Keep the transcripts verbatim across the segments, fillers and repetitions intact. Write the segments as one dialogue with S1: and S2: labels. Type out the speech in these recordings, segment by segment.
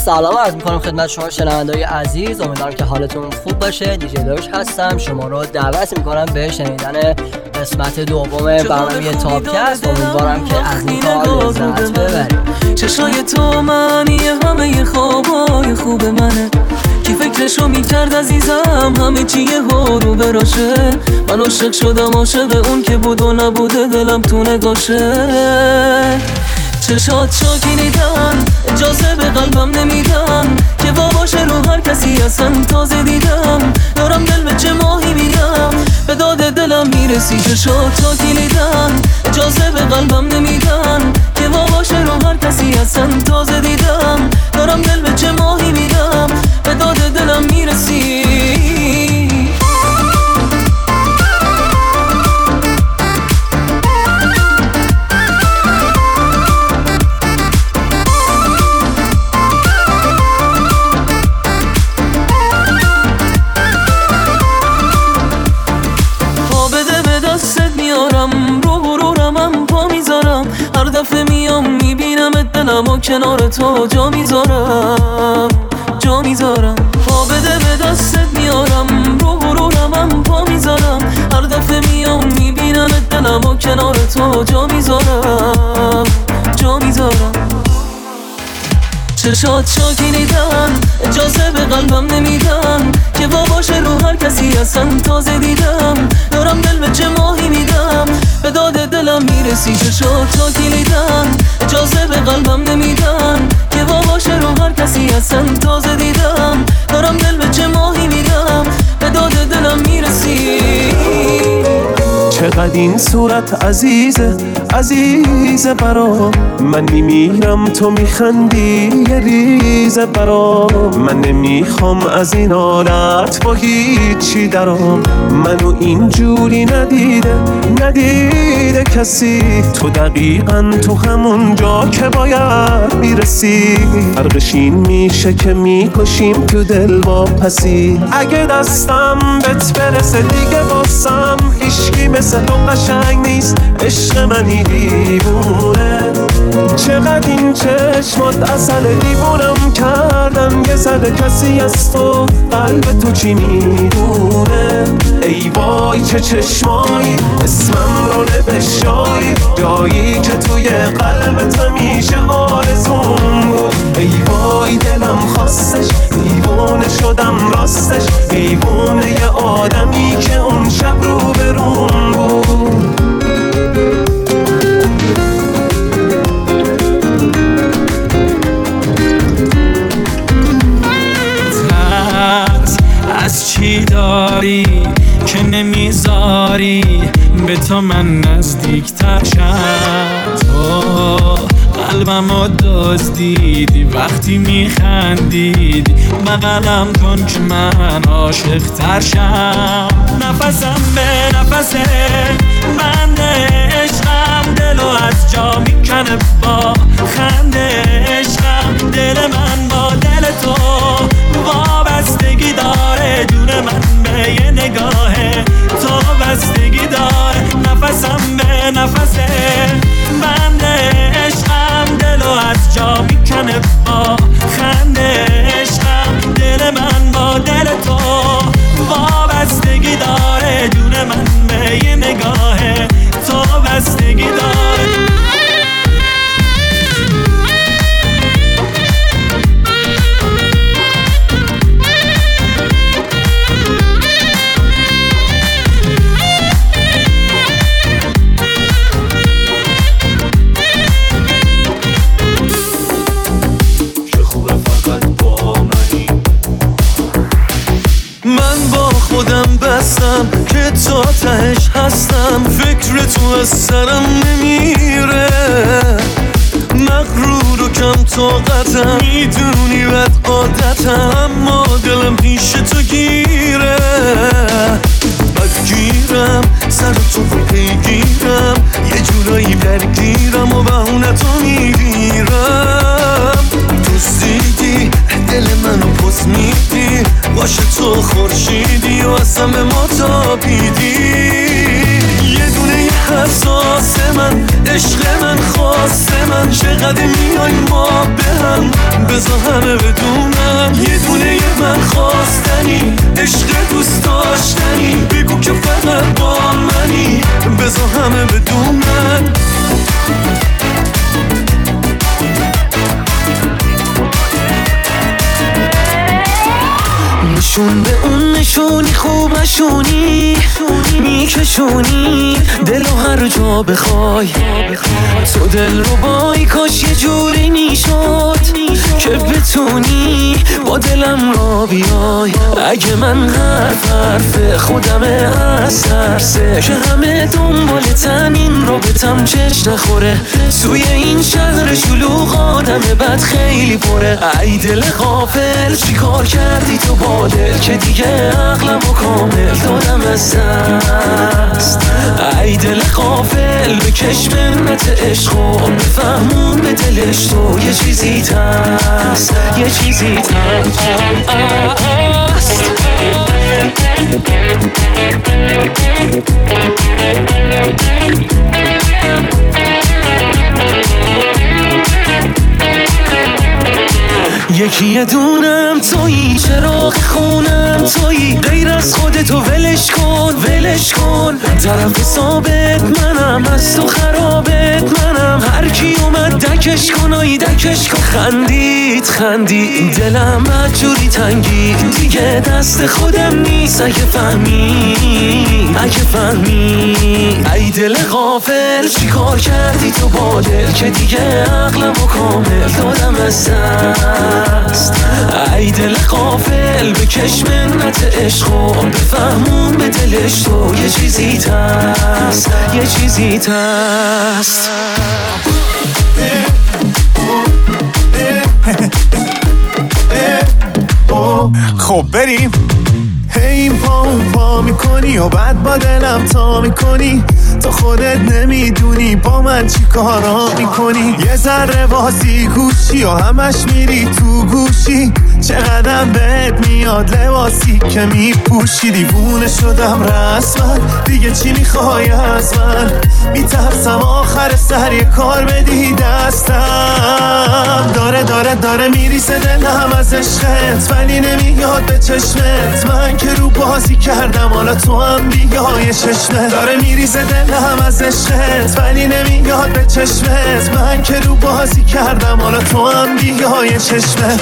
S1: سلام عرض میکنم خدمت شما شنونده‌های عزیز. امیدوارم که حالتون خوب باشه. دیجی داروش هستم. شما رو دعوت میکنم به شنیدن قسمت دوم برنامه تاپکست. امیدوارم که از این کار لذت ببرید.
S2: چشای تو معنی همه خوابای خوب منه، کی فکرشو میکرد عزیزم همه چیه ها رو براشه. من عاشق شدم، عاشق اون که بود و نبوده دلم تو نگاشه. چشات شاکینیدن اجازه به قلبم نمیدن که باباشه رو هر کسی اصلا تازه دیدم. دارم دل به چه ماهی میدم به داد دلم میرسی. چشات شاکینیدن اجازه به قلبم نمیدن که باباشه رو هر کسی اصلا تازه دیدم. دارم دل به چه ماهی میدم به داد دلم میرسی. و کنار تو جا میذارم جا میذارم پا بده به دستت میارم، رو غرورم هم پا میذارم. هر دفعه میام میبینم دلم و کنار تو جا میذارم جا میذارم. چشات شاکینیدن اجازه به قلبم نمیدن که باباشه رو هر کسی اصلا تازه دیدم. دارم دل به چه ماهی میدم به داد دلم میرسی. چشات شاکینیدن اجازه به قلبم نمیدن که باباشه رو هر کسی اصلا تازه دیدم. دارم دل به چه ماهی میدم به داد دلم میرسی.
S3: چقدر این صورت عزیزه عزیزه برام، من میمیرم تو میخندی یه ریزه برام. من نمیخوام از این حالت با هیچی درام، منو اینجوری ندیده ندیده کسی. تو دقیقا تو همون جا که باید میرسی. فرقش این میشه که میکشیم تو دل با پسی. اگه دستم بهت برسه دیگه واسم هیچکی مثل تو قشنگ نیست. عشق منی دیوونه، چقدر این چشمات اصل دیوونم کردن. یه ذره کسی از تو قلب تو چی میدونه. ای وای چه چشمایی اسمم رو نوشتایی، جایی که توی قلبت همیشه آرزوم بود. ای وای دلم خواستش دیوونه شدم راستش، دیوونه یه آدمی که اون شب رو برون بود.
S4: از چی داری که نمیذاری به تو من نزدیکتر شم؟ تو قلبمو دزدیدی وقتی میخندیدی. بغلم کن که من عاشق تر شم. نفسم به نفسه بند عشقم، دلو از جا میکنه با خنده عشقم. دل من با دل تو وابستگی داره، جون من به یه نگاه تو بستگی داره. نفسم به نفسه بند عشقم، دلو از جا میکنه با خنده عشقم. دل من با دل تو وابستگی داره، جون من به یه نگاه تو بستگی داره. که تا تهش هستم، فکر تو از سرم نمیره. مغرور و کم طاقتم، میدونی بد عادتم، اما دلم پیش تو گیره. بدگیرم سر تو رو پیگیرم، یه جورایی درگیرم و بهونه تو میگیرم. تو زیدی دل منو پس میدی، باشه تو خورشیدی و اصلا به ما تابیدی. یه دونه حساس من، عشق من خاص من، چقدر میای ما به هم، بذار همه بدونم یه دونه یه من خواستنی، عشق دوست داشتنی، بگو که فقط با منی، بذار همه بدونم.
S2: نشون به اون نشونی خوبشونی میکشونی دلو هر جا بخوای، تو دل رو بای کاش یه جوری میشد که بتونی با دلم را بیای. اگه من حرف حرف خودمه از ترسه که همه دنبال تنین رو بتم چش نخوره، توی این شهر شلوغ آدم بد خیلی پره. ای دل غافل چی کار کردی تو با دل که دیگه عقلم و کامل دادم از دست. ای دل غافل بکش منت عشق و بفهمون به دلش تو یه چیزی هست، یه چیزی هست. یکی یه دونم تویی، چراغ خونم تویی، غیر از خودتو ولش کن ولش کن. طرف ثابت منم، از تو خرابت منم، هر کی اومد دکش کن آی دکش کن. خندید خندید دلم مجوری تنگی، دیگه دست خودم نیست اگه فهمی اگه فهمی. ای دل غافل چی کار کردی تو با دل که دیگه عقلم و کامل دادم از دست. ای دل غافل بکش منت عشق و بفهمون به دلش تو یه چیزی هست، یه چیزی هست.
S3: خب بریم. هی پا پا میکنی و بعد با دلم تا میکنی، تو خودت نمیدونی با من چی کارا میکنی. یه ذره بازی گوشی و همش میری تو گوشی، چقدر بهت میاد لباسی که میپوشی. دیوونه شدم رسما، دیگه چی میخوای از من؟ میترسم آخر سر یه کار بدی دستم. داره داره داره میریسه دلم از عشقت، ولی نمیاد به چشمت. من که رو بازی کردم حالا تو هم بیای چشمت. داره میریسه دلم از عشقت، ولی نمیاد به چشمت. من که رو بازی کردم حالا تو هم بیای چشمت.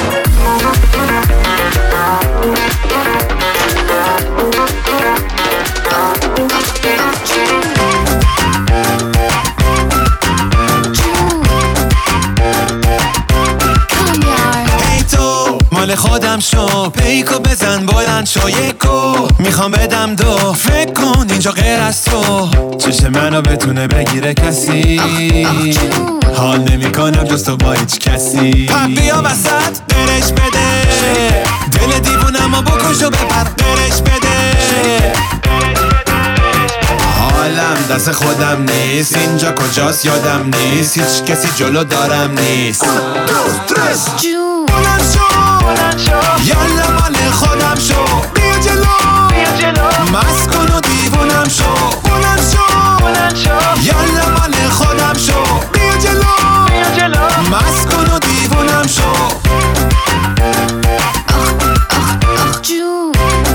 S4: مال خودم شو، پیکو بزن بلند شو یکو، میخوام بدم دو، فکر کن اینجا غیر از تو. چشم منو بتونه بگیره کسی، حال نمی کنم جز تو با هیچ کسی. پا بیا وسط برش بده، دل دیوونم و بکش و ببر برش بده. حالم دست خودم نیست، اینجا کجاست یادم نیست، هیچ کسی جلو دارم نیست. یالا مال خودم شو، بیا جلو بیا جلو، مست کن و دیوونم شو، بلند شو بلند شو. یالا مال خودم شو، بیا جلو بیا جلو، مست کن و دیوونم شو.
S5: آخ آخ آخ جون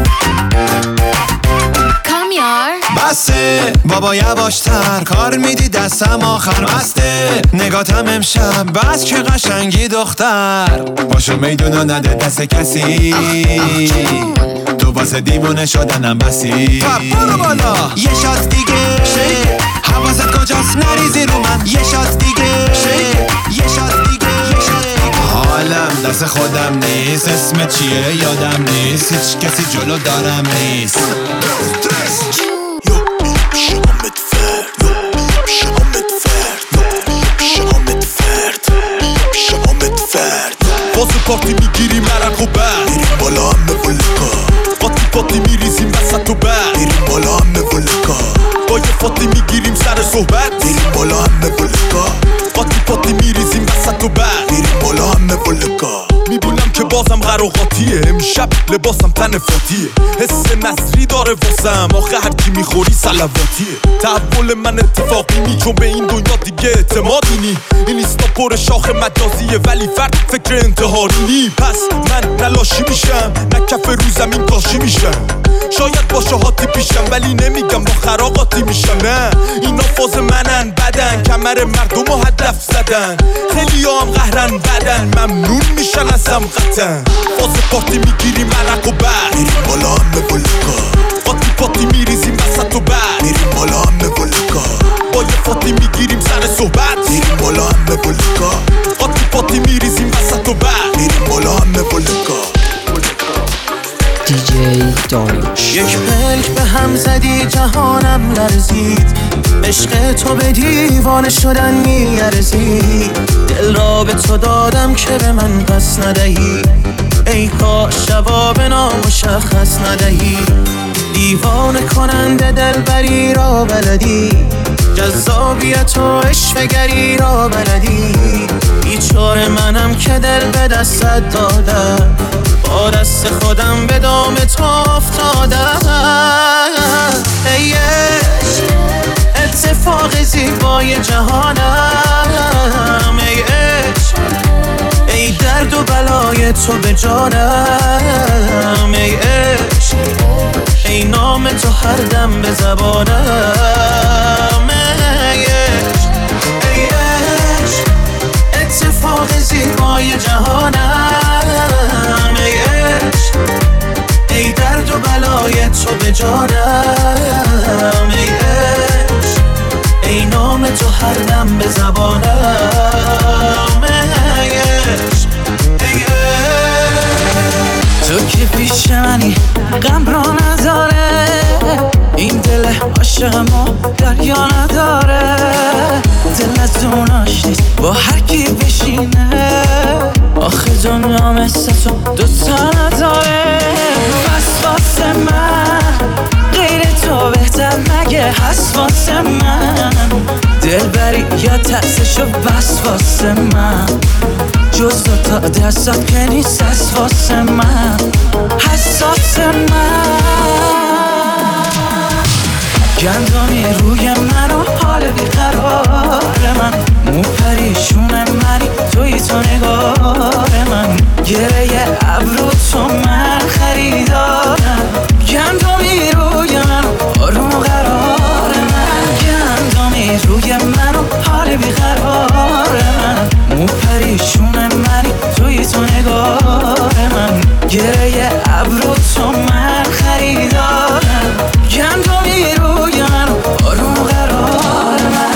S5: کامیار
S4: بسه بابا یواشتر، کار میدی دستم آخر مسته. نگاتم امشب بس که قشنگی دختر، باشو میدونو نده دست کسی. تو واسه دیوونه شدنم بسی. برو بالا یه شات دیگه، حواست کجاست نریزی رو من. یه شات دیگه یه شات دیگه یه شات دیگه. حالم دست خودم نیست، اسم چیه یادم نیست، هیچ کسی جلو دارم نیست.
S6: واسه پارتی میگیریم عرق و برد، میریم بالا همه ولکا. قاطی پاتی میریزیم وسط و برد، میریم بالا همه ولکا. با یه فاتی میگیریم سر صحبت، میریم بالا همه ولکا. قاطی پاتی میریزیم وسط و برد، میریم بالا همه ولکا. میبینم که بازم قراقاتیه. امشب لباسم تن فاتیه، حس نصری داره واسم، آخه هر کی میخوری صلواتیه. تحول من اتفاقی نی، چون به این دنیا دیگه اعتمادی نی. این ایستا پر شاخ مجازیه ولی فرد فکر انتحاری نی. پس من نلاشی میشم، نه کف رو زمین کاشی میشم. شاید با شهاتی پیشم ولی نمیگم با خراقاتی میشم. نه اینا فاز منن، بدن کمر مردم رو هدف زدن. خیلی هم قهرن بدن، ممنون میشن از سمقتن. فاز پارتی میگیریم عرق و بر میریم بالا همه ولکا. قاطی پاتی میریزیم وسط و بر میریم بالا همه ولکا. با یه فاتی میگیریم سر صحبت میریم بالا همه ولکا. قاطی پاتی میریزیم وسط و بر میریم بالا همه ولکا.
S1: دی جی داریوش.
S2: یک پلک به هم زدی جهانم لرزید، عشق تو به دیوانه شدن میارزید. دل را به تو دادم که به من پس ندهی، ای کاش جواب نامشخص ندهی. دیوانه کننده دلبری را بلدی، جذابیت و عشقگری را بلدی. بیچاره منم که دل به دستت دادم، با دست خودم به دام تو افتادم. ای اتفاق زیبای جهانم، ای عشق، ای درد و بلای تو به جانم. ای عشق، ای نام تو هر دم به زبانم. ای عشق، ای عشق، اتفاق زیبای جهانم. ای عشق، ای درد و بلای تو به جانم. ای عشق، ای نام تو هر دم به زبانم. ای عشق، ای عشق، تو که پیش منی غم را نداره، این دل عاشقمو دریا نداره. دل از اوناش نیست با هر کی بشینه، آخه دنیا مثل تو دوتا نداره. بس واسه من غیر تو بهتر مگه هست واسه من؟ دل بری یا ترسشو بس واسه من، جز تو تا دستات که نیست هست واسه من، حساس من. گندمی روی من و حال بیقرار من، مو پریشون منی توی تو نگار من. گره ابرو تو من خریدارم، گندمی روی من و آروم قرار من. گندمی روی من و حال بیقرار من، مو پریشون منی توی تو نگار من. گره ابرو تو من خریدارم، گندمی روی من و آروم قرار من.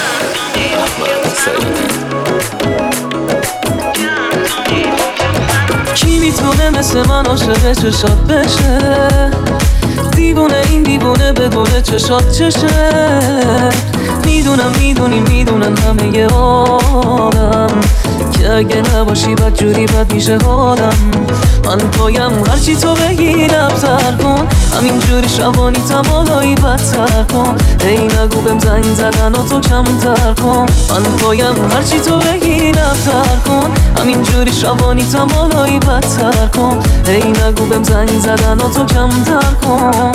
S2: کی میتونه مثل من عاشق چشات بشه؟ دیوونه این دیوونه بدونه چشات چشه. میدونم میدونی میدونن همه آدم که اگه نباشی بد جوری بد میشه حالم. من پایم هرچی تو بگی لبتر کن، همینجوری شبانی تمالایی بدتر کن. ای نگو بهم زنگ زدن و تو کمتر کن. من پایم هرچی تو بگی لبتر کن، همینجوری شبانی تمالایی بدتر کن. ای نگو بهم زنگ زدن و تو کمتر کن.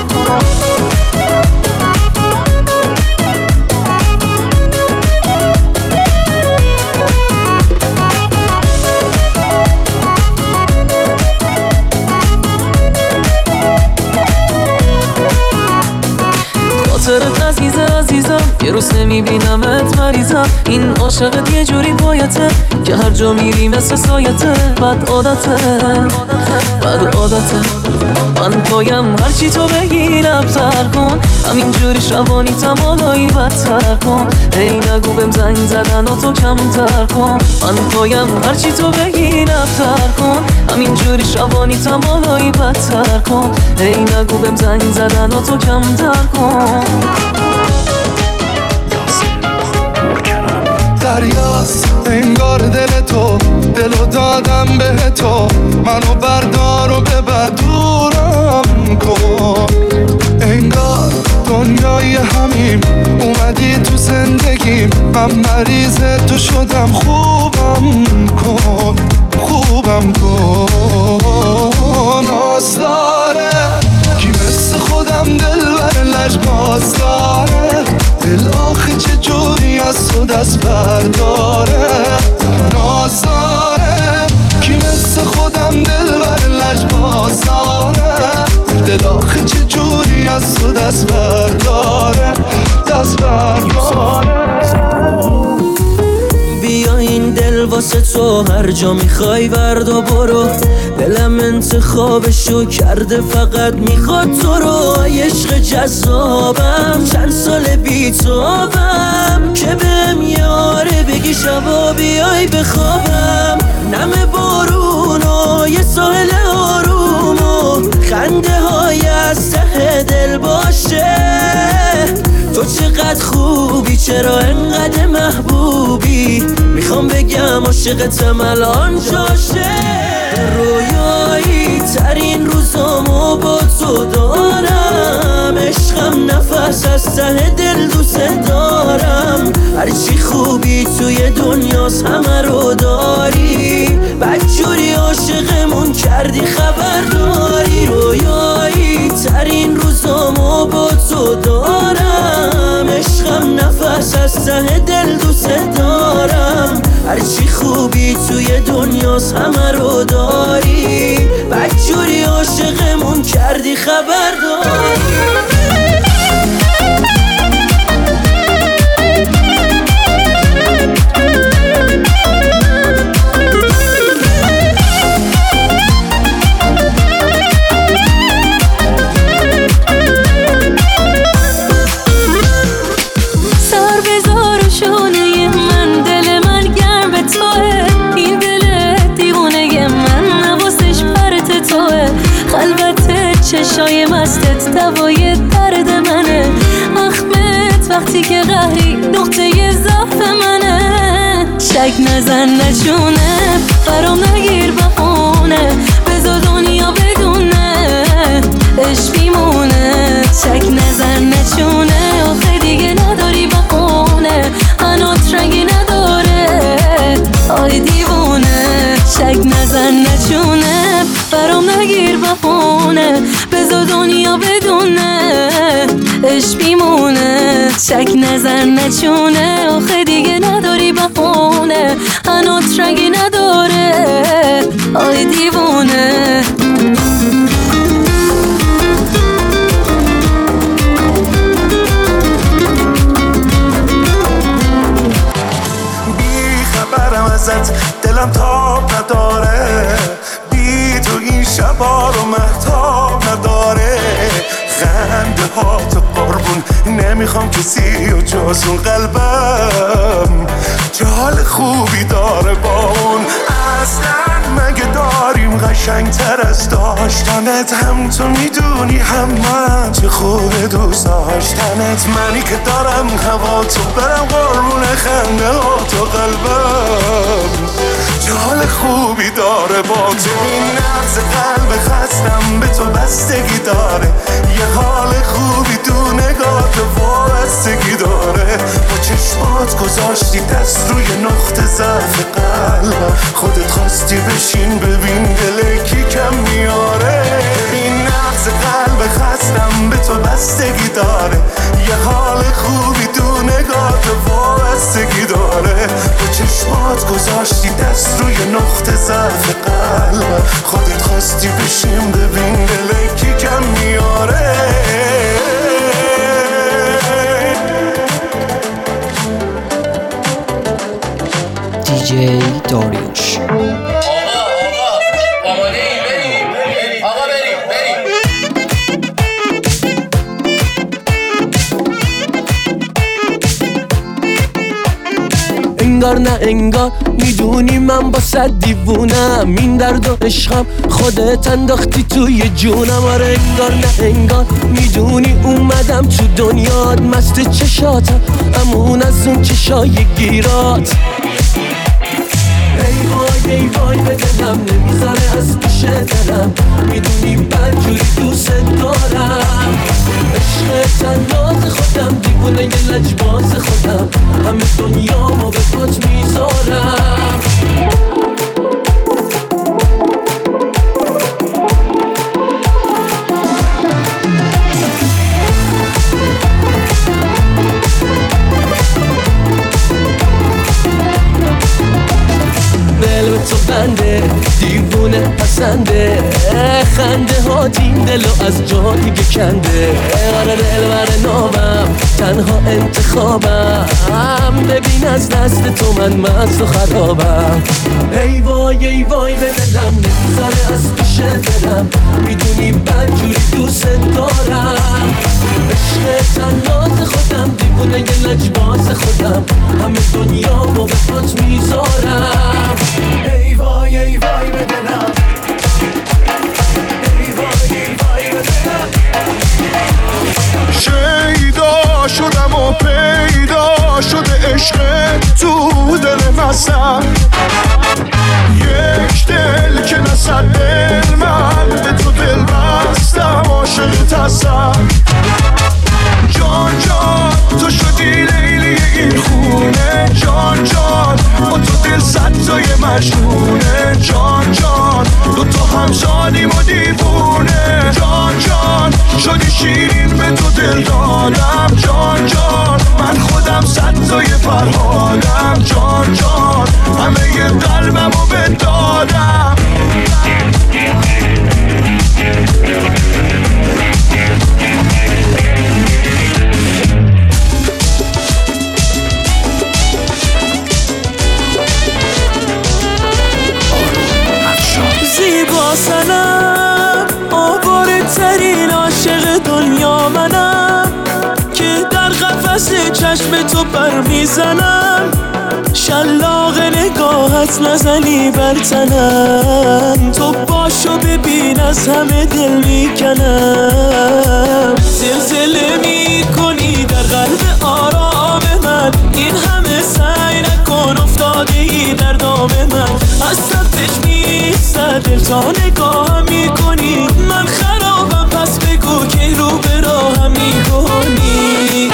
S2: خاطرت عزیزه عزیزم، یه روز نمیبینمت مریضم. این عاشقت یه جوری بایته که هر جا میری مثل سایته. بد عادته بد عادته. من پایم هرچی تو بگی لبتر کن، همینجوری شبانی تمالایی بدتر کن. ای نگو بهم زنگ زدن و تو کمتر کن. من پایم هرچی تو بگی لبتر کن، همینجوری شبانی تمالایی بدتر کن. ای نگو بهم زنگ زدن و تو کمتر کن.
S7: دریاست انگار دل تو، دلو دادم به تو. منو بردار و ببر دورم کن. انگار دنیای همیم، اومدی تو زندگیم. من مریض تو شدم خوبم کن خوبم کن ناز داره کی مثل خودم دل بر لجباز داره دل آخه چه جوری از تو دست برداره ناز داره کی مثل خودم دل بر لجباز داره دل آخه چه جوری از تو دست برداره دست برداره
S2: بیا این دل واسه تو هر جا میخوای ورد و برو دلم انتخابشو کرده فقط میخواد تو رو عشق جذابم چند سال بیتابم که بهم یاره بگی شبا بیای بخوابم نم بارون و یه ساحل آروم و خنده های از ته دل باشه تو چقدر خوبی چرا انقدر محبوبی میخوام بگم عاشقتم الان جاشه رویایی ترین روزامو با تو دارم عشقم نفس از ته دل دوست دارم هرچی خوبی توی دنیاست همه رو داری بدجوری عاشقمون کردی خبرداری رویایی ترین روزامو با تو دارم عشقم نفس از ته دل دوست دارم هرچی خوبی توی دنیاست همه رو داری بدجوری عاشقمون کردی خبرداری چشای مستت دوای درد منه اخمت وقتی که قهری نقطه ضعف منه شک نزن نچونه برام نگیر بهونه بذار دنیا بدونه عشق بیمونه شک نزن نچونه آخه دیگه نداری بهونه هنوز رنگی نداره آی دیوونه شک نزن نچونه برام نگیر بهونه بذار دنیا بدونه عشق بیمونه شک نزن نچونه آخه دیگه نداری بهونه هنوز رنگی نداره آی دیوونه
S3: بی خبرم ازت دلم تاب نداره بی تو این شبا رو مهتاب نداره خنده ها تو قربون نمیخوام کسی و جز اون قلبم چه حال خوبی داره با اون اصلا مگه داریم قشنگ تر از داشتنت هم تو میدونی هم من چه خوبه دوست داشتنت منی که دارم هوا تو برم قربون خنده ها تو قلبم چه حال خوبی داره با تو این نبض قلب خستم به تو بستگی داره یه حال خوبی تو نگاه تو وابستگی داره با چشمات گذاشتی دست روی نقطه ضعف قلبم خودت خواستی بشین ببین دل کی کم میاره این نبض قلب خستم به تو بستگی داره یه حال خوبی تو نگاه تو وابستگی داره با چشمات گذاشتی دست روی نقطه ضعف قلبم خودت خواستی بشین ببین دل کی کم میاره
S1: دیجی داریوش
S8: انگار نه انگار میدونی من با صد دیوونم این درد و عشقم خودت انداختی توی جونم آره انگار نه انگار میدونی اومدم تو دنیات مست چشاتم امون از اون چشای گیرات ای وای ای وای به دلم نمیذاره از پیش دلم میدونی بدجوری دوست دارم عشق تناز خودم دیوونه یه لجباز خودم همه دنیامو به پات میذارم. دل به تو بنده دیوونه پسنده، خنده ها دین دلو از جا دیگه کنده. آره دل بر نابم تنها انتخابم، ببین از دست تو من مست و خرابم. ای وای ای وای به دلم نمیذاره از پیش دلم، میدونی بدجوری دوست دارم. عشق تناز خودم دیوونه یه لجباز خودم، همه دنیامو به پات میذارم. ای وای ای وای به دلم، ای وای ای وای به دلم.
S7: شیدا شدم و پیدا شده عشق تو دل مستم، یک دل که نصد دل من به تو دل بستم، عاشقت هستم. جان جان تو شدی لیلی این خونه، جان جان با تو دل صد تای مجنونه. جان جان دو تا همزادیم و دیوونه، جان جان شدی شیرین به تو دل دادم. جان جان من خودم صد تای فرهادم، جان جان همه ی قلبم رو بدادم.
S2: زیبا سنم آواره ترین عاشق دنیا منم، که در قفس چشم تو پر میزنم. شلاق نگاهت نزنی بر تنم، تو باشو ببین از همه دل میکنم. زلزله میکنی در قلب آرام من، این همه سعی نکن افتاده ای در دام من. از صدش میسته دل تا نگاه میکنی، من خرابم پس بگو که رو به راهم میکنی.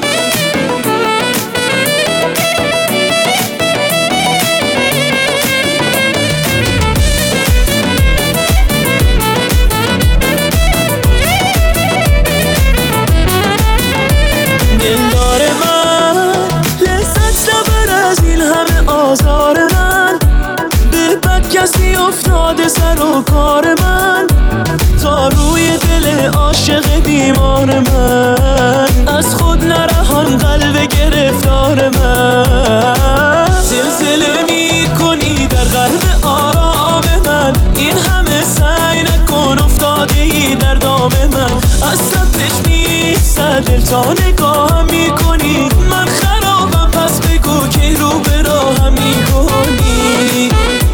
S2: دلدار من لذت نبر از این همه آزار من، به بد کسی افتاده سر و کار من، تا روی دل عاشق بیمار من. از خود نرهان قلب گرفتار من، زلزله میکنی در قلب آرام من. این همه سعی نکن افتاده ای در دام من. از صدش میسته دل تا نگاه میکنی، من خرابم پس بگو که رو به راهم میکنی.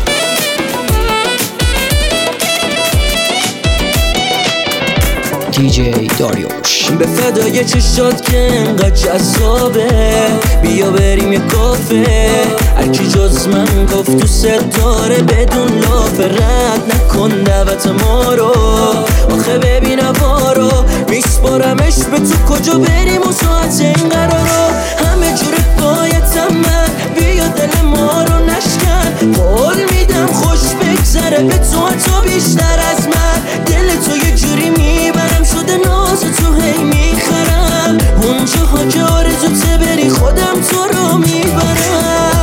S1: دی جی داریوش.
S8: به فدای چشات که انقدر جذابه، بیا بریم یه کافه. هرکی جز من گفت تو ستاره بدون لاف، رد نکن دعوت ما رو. آخه ببین هوا رو میسپارمش به تو، کجا بریم و ساعت این قرارو. همه جور بایدم من، بیا دل ما رو نشکن. قول میدم خوش بگذره به تو، تو بیشتر از من. دل تو یه جوری میبرم شده ناز تو هی میخرم. اونجاها که آرزوته بری خودم تو رو میبرم.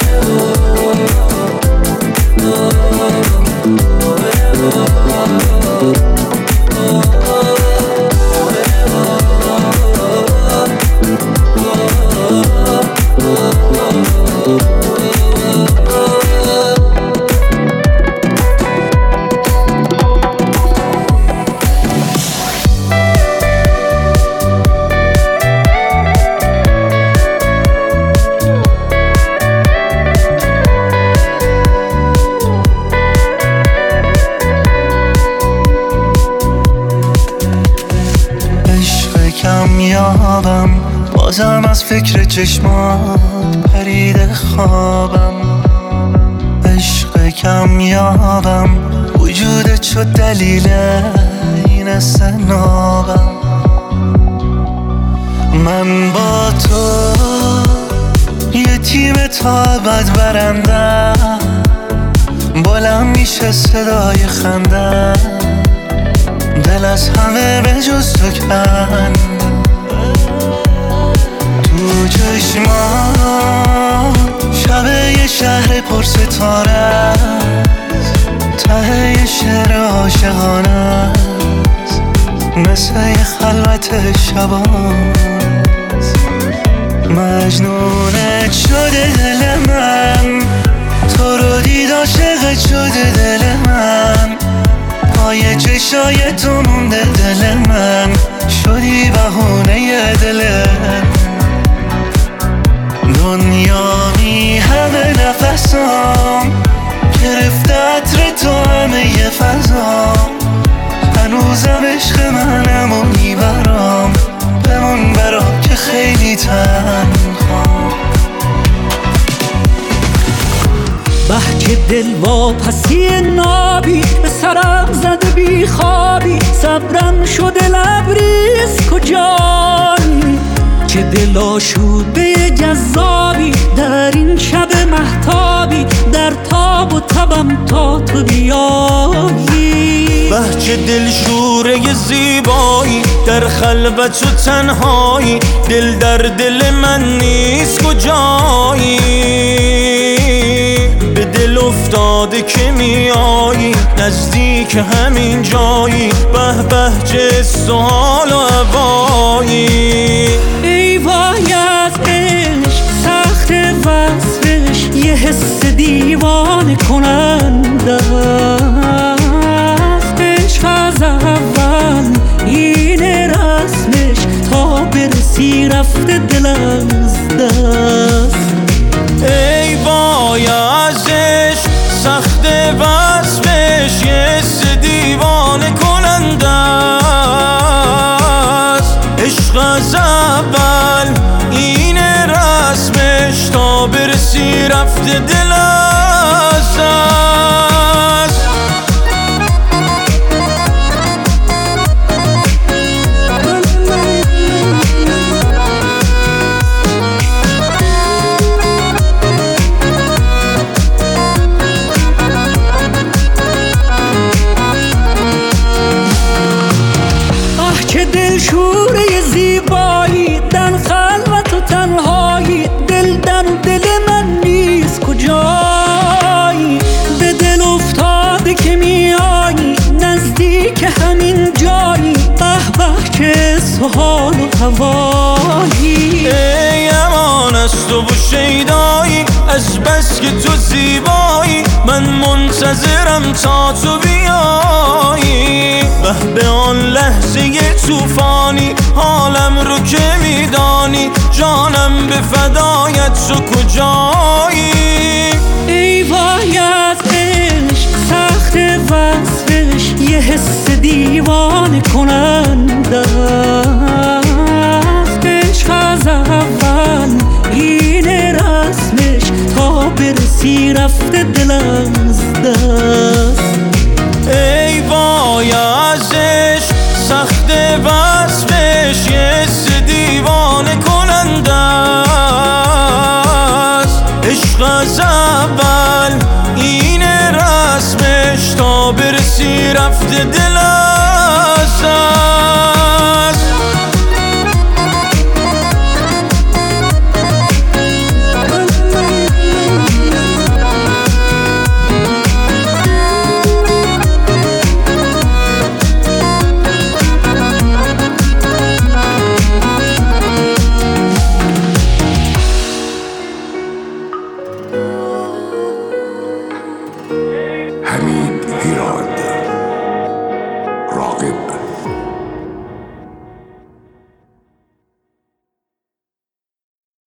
S7: کمیابم، بازم از فکر چشمات پرید خوابم. عشق کمیابم، وجودت شد دلیل این استنابم. من با تو تیم تا ابد برندم، بلند میشه صدای خندم، دل از همه به جز تو کن. تو چشمان شب یه شهر پر ستاره است، ته یه شعر عاشقانه است، مثل یه خلوت شباست. مجنونت شده دل من، تو رو دید عاشقت شده دل من، پای چشای تو مونده دل من، شدی بهونه دلم. دنیا می همه نفسام، گرفته عطر تو همه یه فضام، هنوزم عشق منم و میبرام، بمون برام که خیلی تنهام.
S9: بحک دل واپسی نابی به سرم زده بی خوابی، صبرم شده لبریز کجایی، چه دل آشوده جذابی در این شب مهتابی، در تاب و تبم تا تو بیایی.
S10: بهچه دل شوره زیبایی در خلوت و تنهایی، دل در دل من نیست کجایی، به دل افتاده که میایی نزدیک همین جایی، به به چه سوال و هوایی.
S9: ای وای از عشق سخت وصفش، یه حس دیوانه کننده است، عشق از اول اینه رسمش، تا برسی رفته دل از دست.
S10: ای وای از عشق سخت وصفش، یه حس دیوانه کننده است، عشق از اول اینه رسمش، تا برسی رفته دل از دست.
S9: شوره زیبایی در خلوت و تنهایی، دل در دل من نیست کجایی، به دل افتاده که میایی نزدیک همین جایی، به به که سحال و هوایی.
S10: ای امان از تو و شیدایی، از بس که تو زیبایی، من منتظرم تا تو بیایی، به به آن لحظه توفانی، حالم رو که میدانی، جانم به فدایت تو کجایی.
S9: ای وای از عشق سخت وصفش، یه حس دیوانه کننده است، عشق از اول اینه رسمش، تا برسی رفته دل از دست.
S10: ای وای از عشق سخت وصفش، یه حس دیوانه کننده است، عشق از اول اینه رسمش، تا برسی رفته دل از دست.
S11: حمید هیراد، راقب